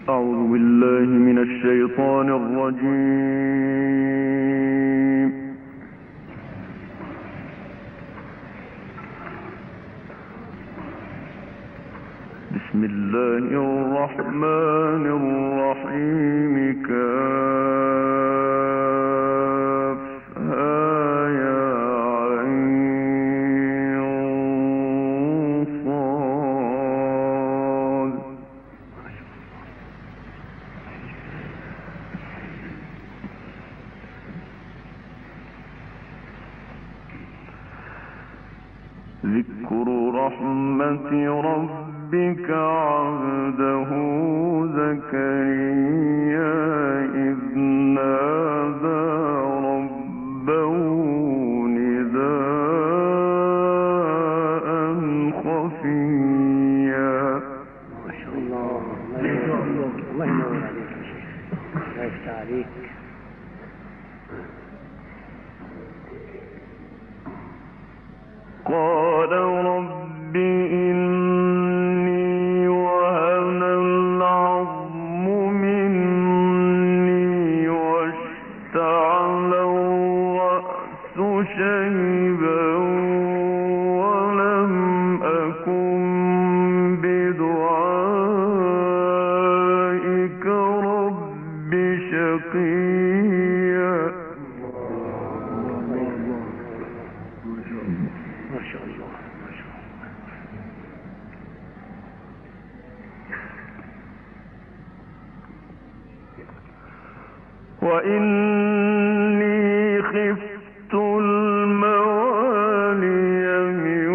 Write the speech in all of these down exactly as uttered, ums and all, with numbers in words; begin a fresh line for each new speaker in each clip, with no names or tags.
أعوذ بالله من الشيطان الرجيم. بسم الله الرحمن الرحيم. كافها يا عين صاد. ذكر رحمة ربك عبده زكريا إذ نادى ربه نداء خفيا.
ما شاء الله. الله ينور عليك يا شيخ. الله يفتح عليك.
قال رب إني وهن العظم مني واشتعل الرأس شيبا ولم أكن بدعائك رب شقيا.
ما شاء الله. ما شاء الله.
وإني خفت الموالي من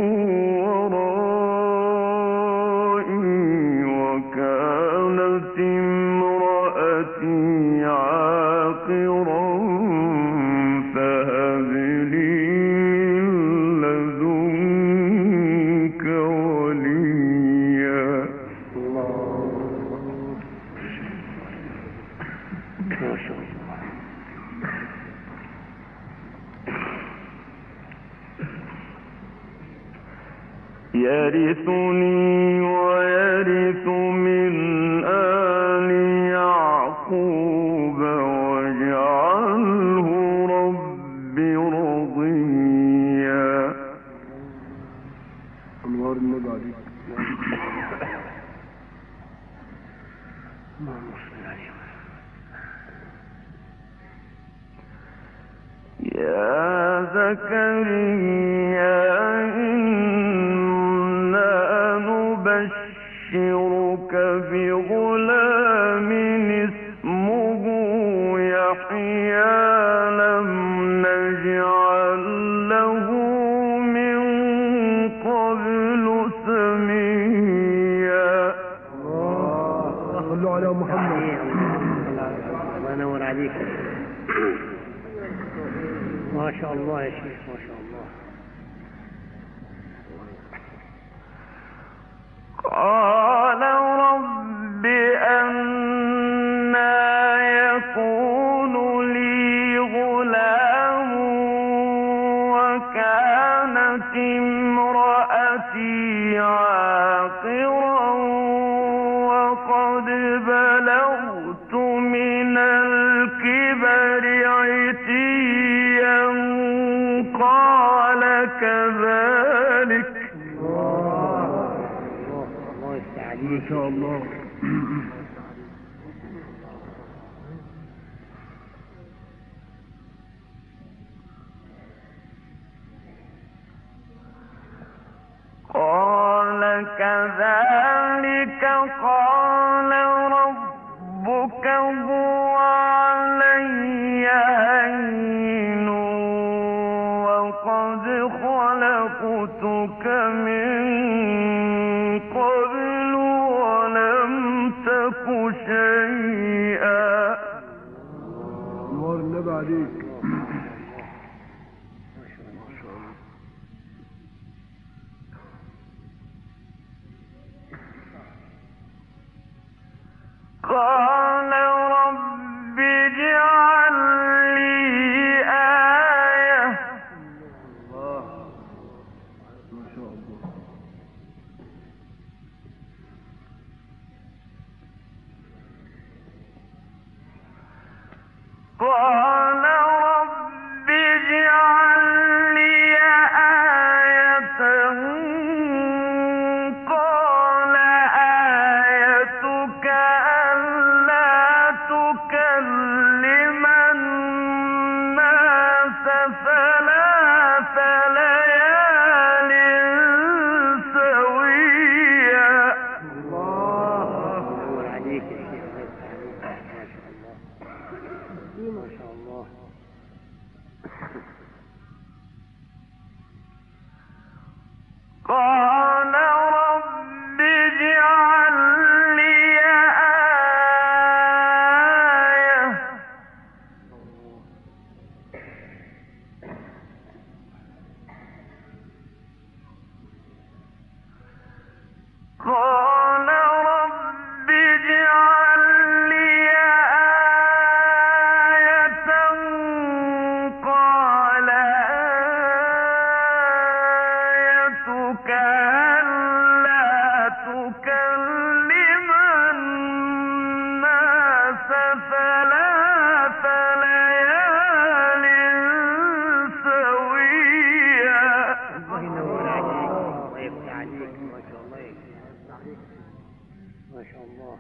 ورائي وكانت امرأتي عاقرا فهب لي لدنك وليا.
ما شاء الله.
يرثني ويرث من آل يعقوب واجعله رب رضيا.
أنوار النبي عليك.
اللهم صل عليه.
يا زكريا إنا نبشرك بغلام اسمه يحيى لم نجعل له من قبل سميا.
صلوا على محمد.
الله ينور عليك. ما شاء الله يا شيخ. ما شاء الله.
قال رب أنى يكون لي غلام وكانت امرأتي عاقرا وقد بلغت من الكبر عتيا قال كذلك.
ما شاء الله.
قال كذلك قال ربك هو علي هين وقد خلقتك من قبل ولم تك شيئا.
أنوار النبي عليك.
قال رب اجعل لي آية.
ما شاء الله.
قال رب اجعل لي آية قال رب اجعل لي آية قال آيتك ألا تكلم الناس ثلاث ليال سويا.
الله ينور عليك، الله يفتح عليك، ما شاء الله ما شاء الله.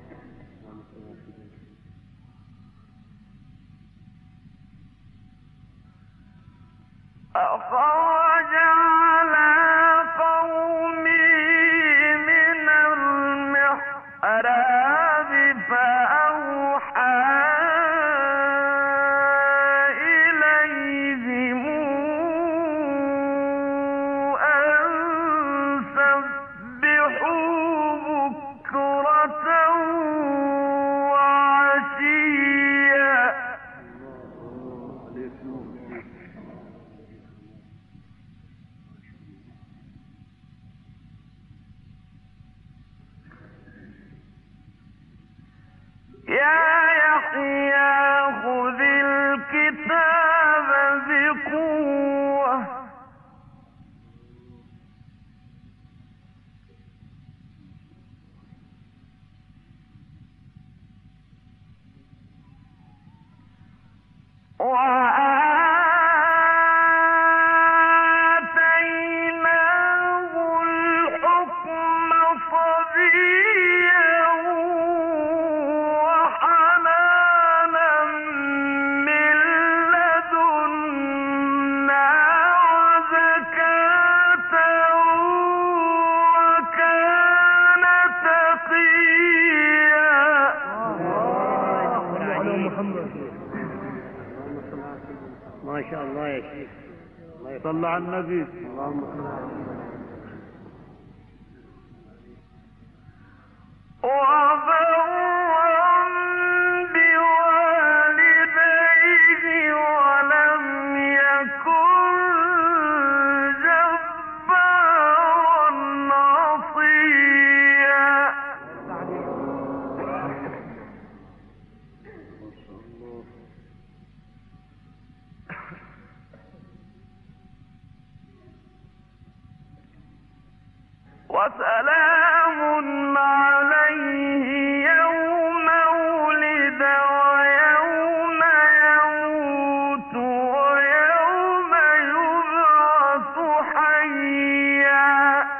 أخرج على قومه من المحراب فأوحى إليهم أن سبحوا بكرة وعشيا. يا يحيى خذ الكتاب بقوة وآتيناه الحكم صبيا وحنانا من لدنا وزكاة وكان تقيا.
على محمد.
ما شاء الله يا شيخ، الله يفتح.
صلى على النبي.
اللهم صل على
وبرا بوالديه ولم يكن جبارا عصيا. وسلام عليه يوم ولد ويوم يموت ويوم يبعث حيا.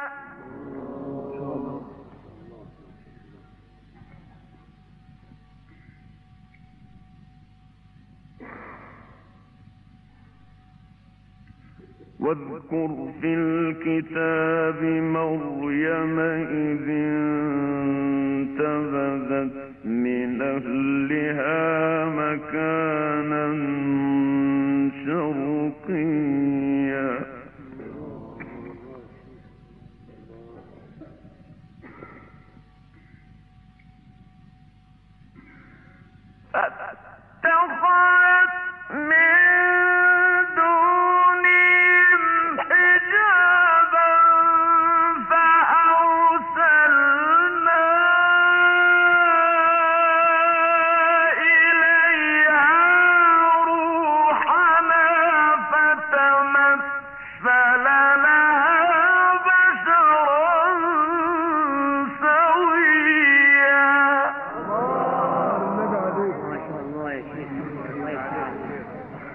واذكر في الكتاب مريم إذ انتبذت من أهلها مكانا شرقيا. فاتخذت من دونهم حجابا فأرسلنا إليها روحنا فتمثل لها بشرا سويا.
النبي عليك.
ما شاء الله يا شيخ، الله يفتح عليك.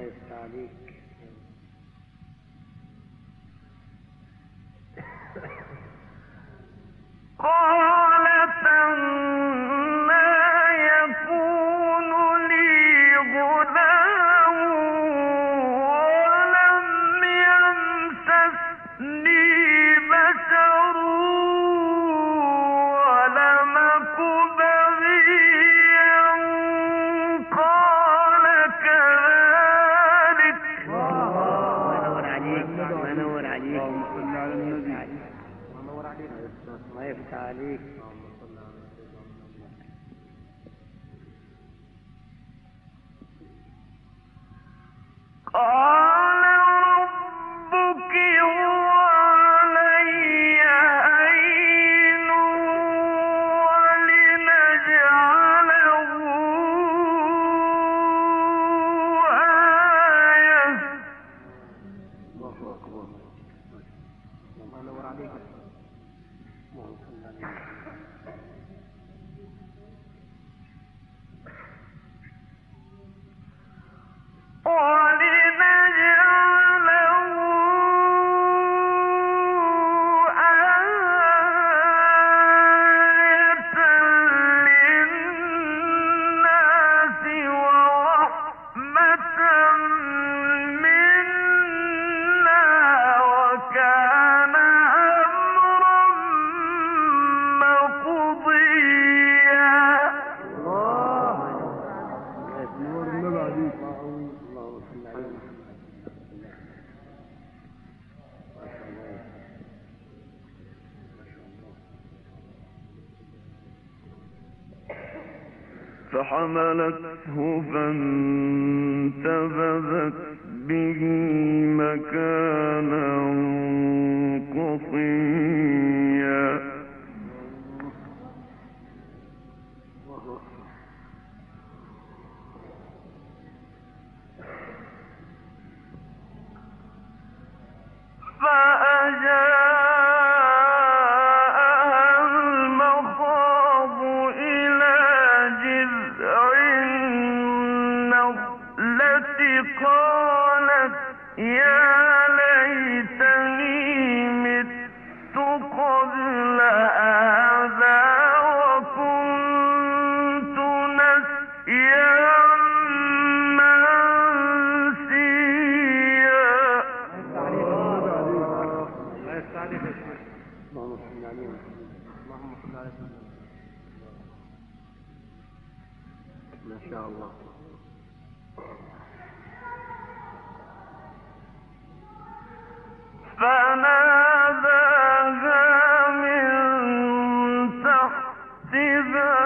يفتح عليك.
قالت أنى يكون لي غلام ولم يمسسني بشر ولم أك بغيا قال كذلك.
الله ينور عليك، الله ينور عليك.
اللهم صل على النبي.
الله يفتح عليك.
قال ربك هو علي هين ولنجعله آية.
الله أكبر.
الله ينور عليك. اللهم صل على النبي.
ولنجعله آية للناس ورحمة منا وكان أمرا مقضيا.
الله
نور النبي عليك.
اللهم صل على محمد. ما شاء الله. ما شاء الله.
فحملته فانتبذت به مكانا قصيا. فأجاءها المخاض إلى جذع النخلة قالت يا ليتني مت قبل هذا وكنت نسيا منسيا.
الله يفتح عليك يا شيخ. اللهم صل عليه وسلم. اللهم صل على سيدنا. ما شاء الله.
فناداها من تحتها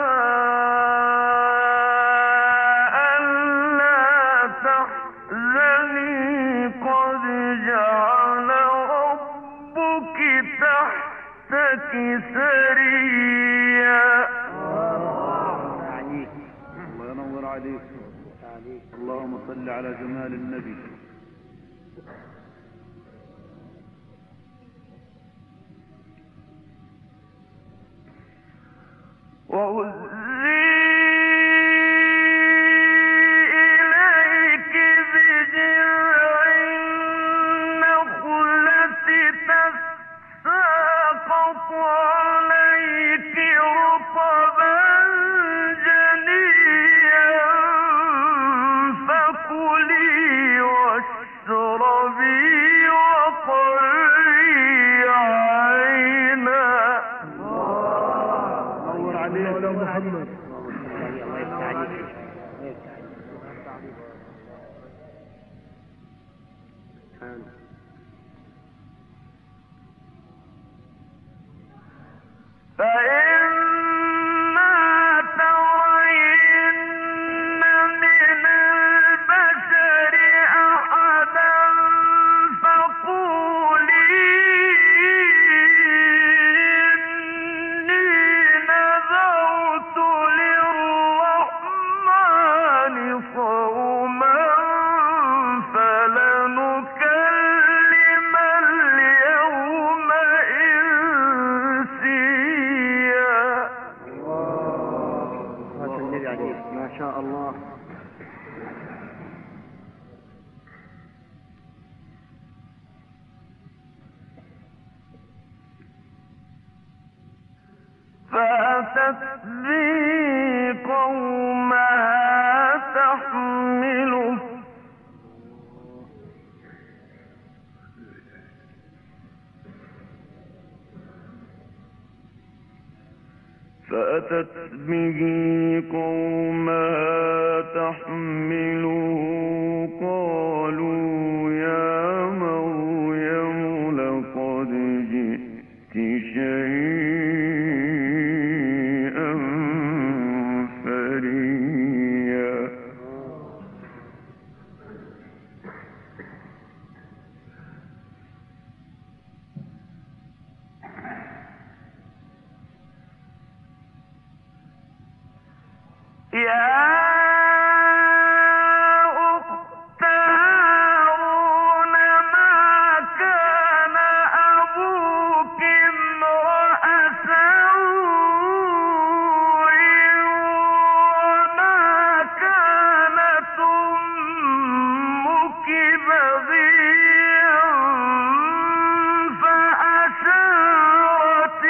ألا تحزني قد جعل ربك تحتك سريا.
عليك.
الله ينور عليك.
عليك.
اللهم صل على جمال النبي.
وهزي إليك بجذع النخلة تساقط عليك رطبا جنيا فكلي واشربي وقري عينا.
نور عليك يا محمد.
اللهم صل عليه. الله يفتح عليك. الله يفتح عليك. سبحان.
فإما ترين من البشر أحدا فقولي إني نذرت للرحمن صوما فلنكلم فأتت به قومها تحمله فأتت به قومها تحمله قالوا يا مريم لقد جئت شيئا فريا يا أخت هارون ما كان أبوك امرأ سوء وما كانت أمك بغيا فأشارت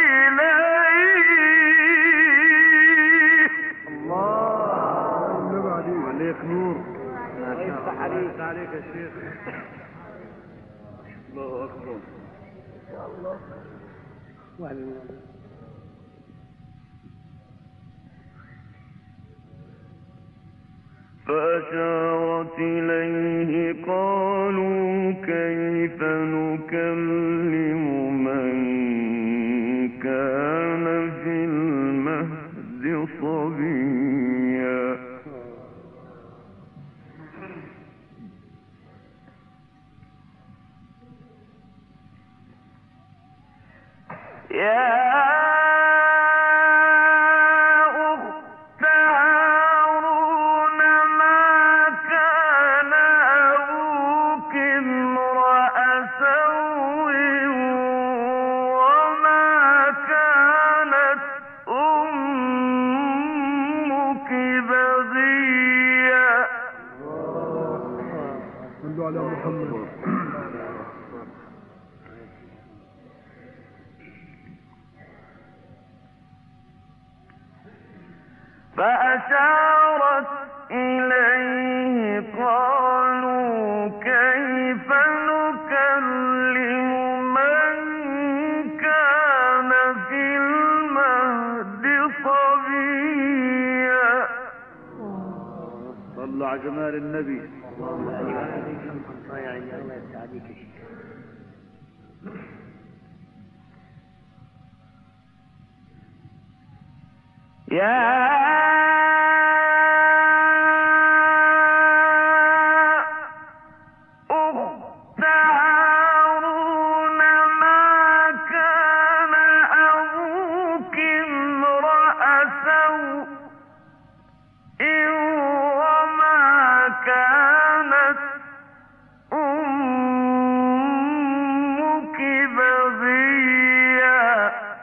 إليه
عليك نور.
ما شاء الله
عليك عليك يا شيخ. الله أكبر.
فأشارت إليه قالوا كيف نكلم من كان في المهد صبيا يا أخت هارون ما كان أبوك امرأ سوء وما كانت أمك بغيا
صلوا على محمد.
فأشارت إليه قالوا كيف نكلم من كان في المهد صبيا
صلوا على جمال النبي.
الله يعني الله يفتح عليك يا شيخ.
يا أخت هارون ما كان أبوك امرأ سوء وما كانت أمك بغيا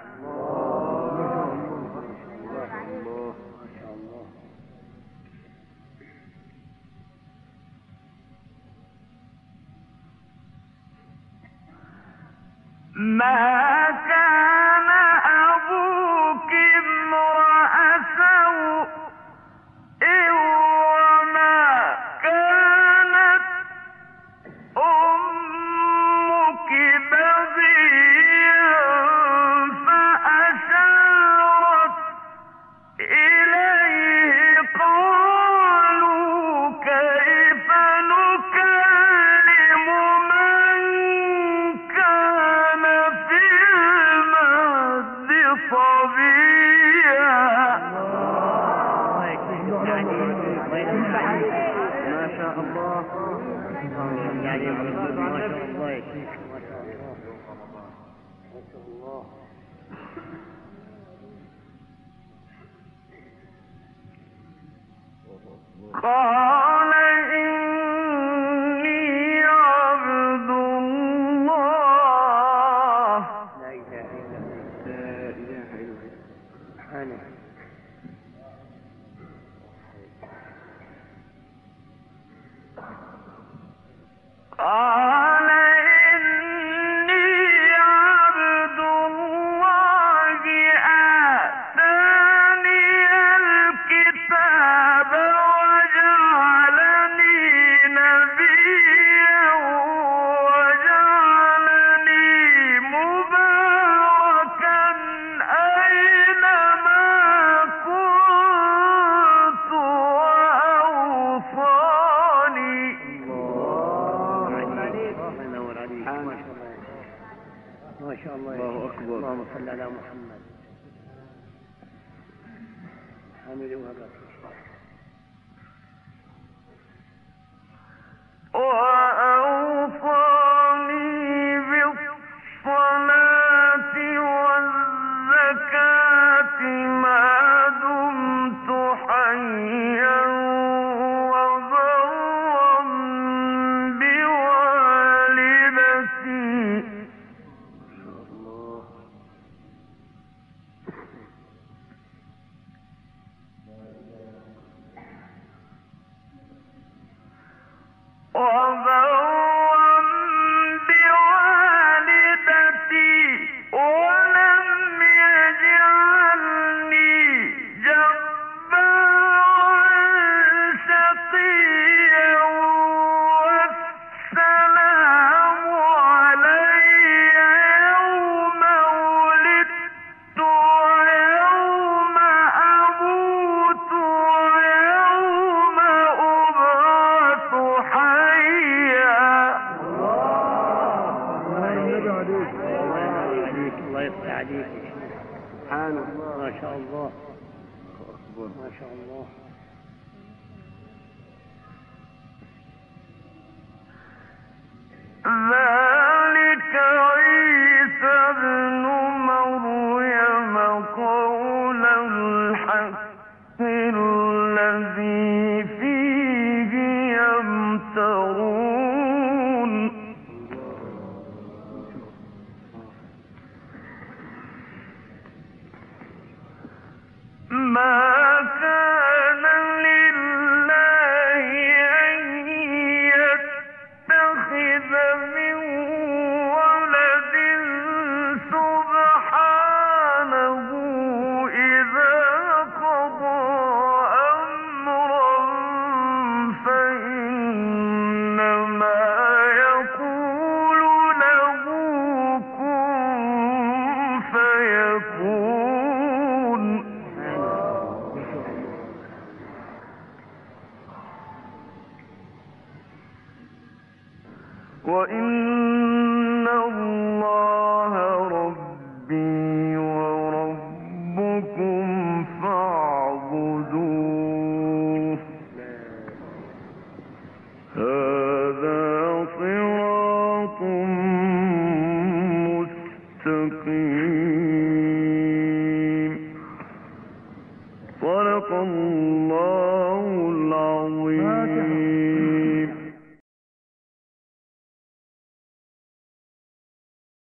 ما كان أبوك امرأ سوء وما كانت أمك بغيا فأشارت إليه قالوا كيف نكلم من كان في المهد صبيا
ما شاء الله. يعني ما شاء الله يا شيخ. ما شاء الله. ما شاء الله.
قال إني عبد الله
لا إله إلا الله. لا إله إلا الله. سبحانه.
قال إني عبد الله آتاني
ما شاء الله يا
الله
شيخ.
أكبر.
اللهم صل على محمد. حامل وهبك.
وأوصاني بالصلاة والزكاة ما دمت حيا وبرا بوالدتي وبرا بوالدتي ولم يجعلني جبارا شقيا والسلام علي يوم ولدت ويوم أموت ويوم أبعث حيا.
النبي عليك.
الله عليك. الله يفتح عليك. سبحان الله. ما شاء الله.
أكبر.
ما شاء الله.
ذلك عيسى ابن مريم قول الحق الذي فيه يمترون. ما كان لله أن يتخذ من ولد سبحانه إذا قضى أمرا فإنما يقول له كن فيكون. وإن